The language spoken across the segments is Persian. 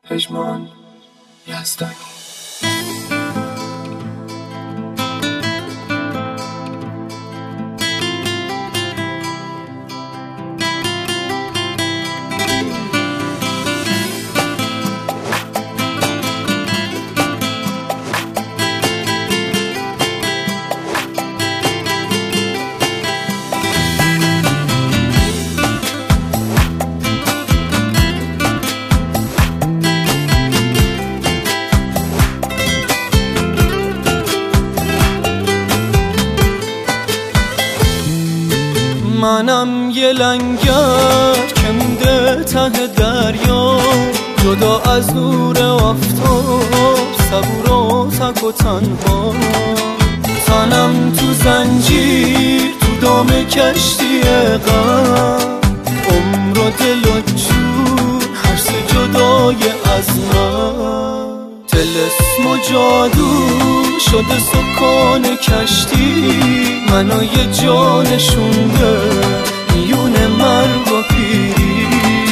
پژمان یزدانی. منم یه لنگر که مونده ته دریا، جدا از نور آفتاب، صبور و تک و تنها. تنم تو زنجیر، تو دام کشتی غم، عمر و دل و جون هر سه جدای از من. طلسم و جادو شده سکان کشتی، منو یه جا نشونده میون مرگ و پیری.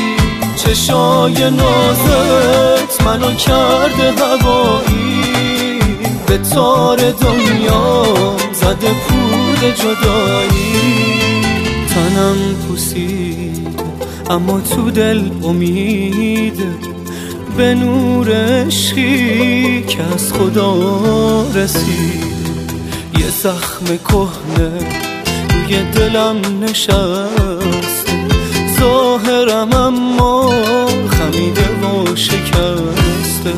چشای نازت منو کرده هوایی، به تار دنیا زده پود جدایی. تنم پوسیده اما تو دل امیده، به نور عشقی که از خدا رسید. یه زخم کهنه روی دلم نشسته، ظاهرم اما خمیده و شکسته.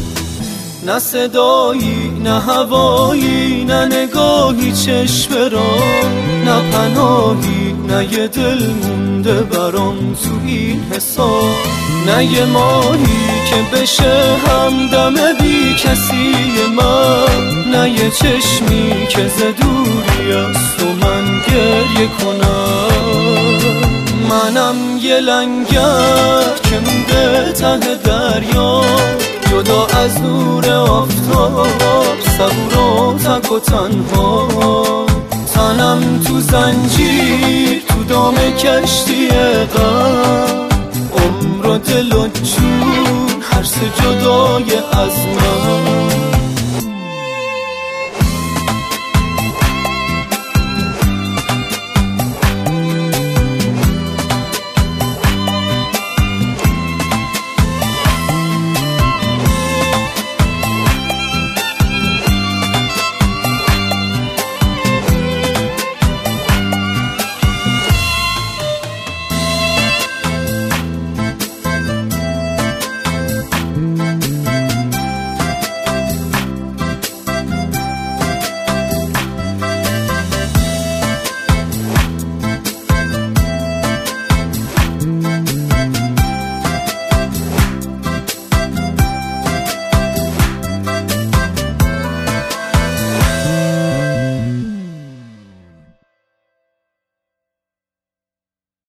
نه صدایی نه هوایی، نه نگاهی چشم را، نه پناهی نه یه دل مونده برام تو این حساب. نه یه ماهی که بشه همدم بی کسی من، نه یه چشمی که ز دوری از تو من گریه کنم. منم یه لنگر که مونده ته دریا، جدا از نور آفتاب، صبور و تک و تنها. تنم تو زنجیر، تو دام کشتی غم، عمر و دل و جون هر سه جدای از من.